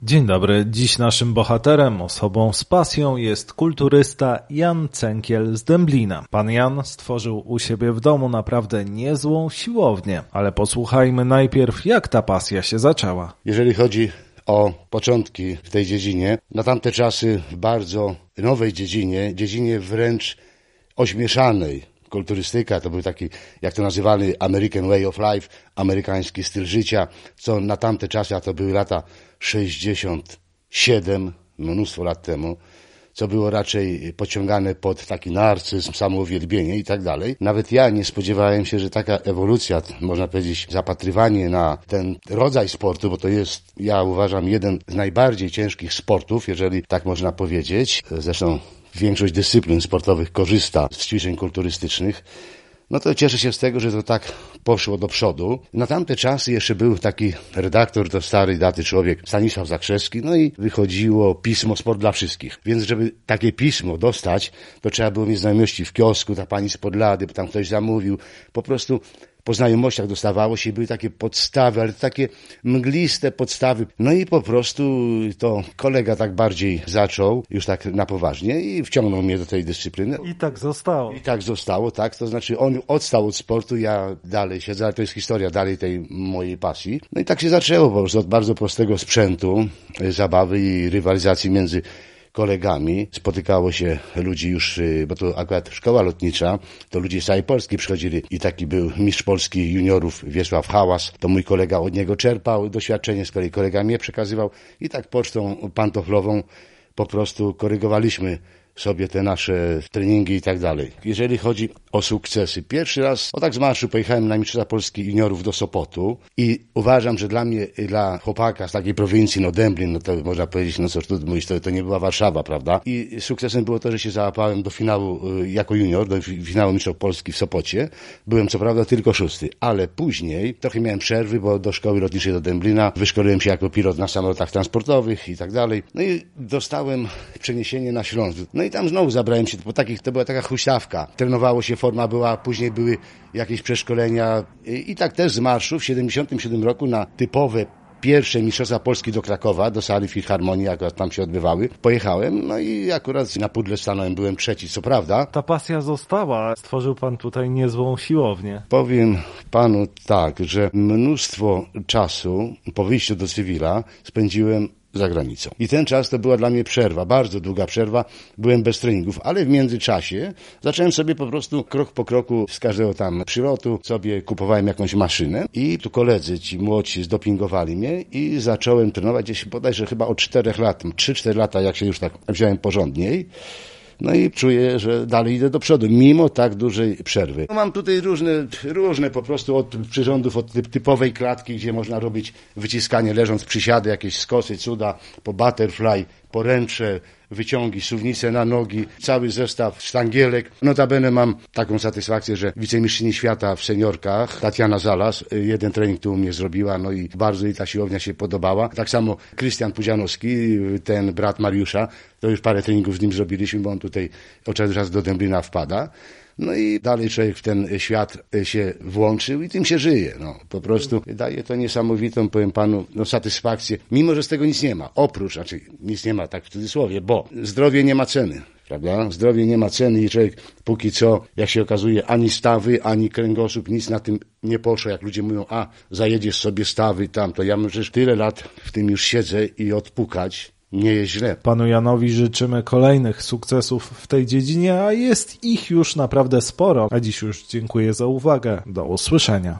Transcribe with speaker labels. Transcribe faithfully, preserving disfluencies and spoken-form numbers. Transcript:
Speaker 1: Dzień dobry. Dziś naszym bohaterem, osobą z pasją jest kulturysta Jan Cękiel z Dęblina. Pan Jan stworzył u siebie w domu naprawdę niezłą siłownię, ale posłuchajmy najpierw, jak ta pasja się zaczęła.
Speaker 2: Jeżeli chodzi o początki w tej dziedzinie, na tamte czasy w bardzo nowej dziedzinie, dziedzinie wręcz ośmieszanej. Kulturystyka to był taki, jak to nazywany American Way of Life, amerykański styl życia, co na tamte czasy, a to były lata sześćdziesiąt siedem, mnóstwo lat temu, co było raczej pociągane pod taki narcyzm, samouwielbienie i tak dalej. Nawet ja nie spodziewałem się, że taka ewolucja, można powiedzieć, zapatrywanie na ten rodzaj sportu, bo to jest, ja uważam, jeden z najbardziej ciężkich sportów, jeżeli tak można powiedzieć. Zresztą większość dyscyplin sportowych korzysta z ćwiczeń kulturystycznych. No to cieszę się z tego, że to tak poszło do przodu. Na tamte czasy jeszcze był taki redaktor, to stary daty człowiek, Stanisław Zakrzewski, no i wychodziło pismo Sport dla wszystkich. Więc żeby takie pismo dostać, to trzeba było mieć znajomości w kiosku, ta pani z Podlady, bo tam ktoś zamówił. Po prostu po znajomościach dostawało się i były takie podstawy, ale takie mgliste podstawy. No i po prostu to kolega tak bardziej zaczął, już tak na poważnie i wciągnął mnie do tej dyscypliny.
Speaker 1: I tak zostało.
Speaker 2: I tak zostało, tak. To znaczy on odstał od sportu, ja dalej siedzę, ale to jest historia dalej tej mojej pasji. No i tak się zaczęło po prostu od bardzo prostego sprzętu, zabawy i rywalizacji między kolegami. Spotykało się ludzi już, bo to akurat szkoła lotnicza, to ludzie z całej Polski przychodzili i taki był mistrz Polski juniorów Wiesław Hałas, to mój kolega od niego czerpał doświadczenie, z kolei kolega mnie przekazywał i tak pocztą pantoflową po prostu korygowaliśmy sobie te nasze treningi i tak dalej. Jeżeli chodzi o sukcesy, pierwszy raz o tak z marszu pojechałem na Mistrzostwa Polski juniorów do Sopotu i uważam, że dla mnie, dla chłopaka z takiej prowincji, no Dęblin, no to można powiedzieć, no cóż tu mówić, to, to nie była Warszawa, prawda? I sukcesem było to, że się załapałem do finału jako junior, do finału Mistrzostw Polski w Sopocie. Byłem co prawda tylko szósty, ale później trochę miałem przerwy, bo do szkoły lotniczej do Dęblina wyszkoliłem się jako pilot na samolotach transportowych i tak dalej. No i dostałem przeniesienie na Śląsk. No i tam znowu zabrałem się, bo takich, to była taka huśtawka. Trenowało się, forma była, później były jakieś przeszkolenia i, i tak też z marszu w siedemdziesiątym siódmym roku na typowe pierwsze Mistrzostwa Polski do Krakowa, do sali Filharmonii, akurat tam się odbywały. Pojechałem, no i akurat na pudle stanąłem, byłem trzeci, co prawda.
Speaker 1: Ta pasja została. Stworzył pan tutaj niezłą siłownię.
Speaker 2: Powiem panu tak, że mnóstwo czasu po wyjściu do cywila spędziłem za granicą. I ten czas to była dla mnie przerwa, bardzo długa przerwa, byłem bez treningów, ale w międzyczasie zacząłem sobie po prostu krok po kroku z każdego tam przylotu sobie kupowałem jakąś maszynę i tu koledzy, ci młodsi zdopingowali mnie i zacząłem trenować gdzieś bodajże chyba od czterech lat, trzy cztery lata jak się już tak wziąłem porządniej. No i czuję, że dalej idę do przodu, mimo tak dużej przerwy. Mam tutaj różne, różne po prostu od przyrządów, od typowej klatki, gdzie można robić wyciskanie leżąc, przysiady, jakieś skosy, cuda, po butterfly, poręcze, wyciągi, suwnice na nogi, cały zestaw sztangielek. Notabene mam taką satysfakcję, że wicemistrzyni świata w seniorkach, Tatiana Zalas, jeden trening tu u mnie zrobiła, no i bardzo jej ta siłownia się podobała. Tak samo Krystian Pudzianowski, ten brat Mariusza, to już parę treningów z nim zrobiliśmy, bo on tutaj od czasu do czasu do Dęblina wpada. No i dalej człowiek w ten świat się włączył i tym się żyje. No, po prostu daje to niesamowitą, powiem panu, no, satysfakcję, mimo że z tego nic nie ma. Oprócz, znaczy nic nie ma, tak w cudzysłowie, bo zdrowie nie ma ceny, prawda? Zdrowie nie ma ceny i człowiek póki co, jak się okazuje, ani stawy, ani kręgosłup, nic na tym nie poszło. Jak ludzie mówią, a zajedziesz sobie stawy tam, to ja przecież tyle lat w tym już siedzę i odpukać nie jest źle.
Speaker 1: Panu Janowi życzymy kolejnych sukcesów w tej dziedzinie, a jest ich już naprawdę sporo. A dziś już dziękuję za uwagę. Do usłyszenia.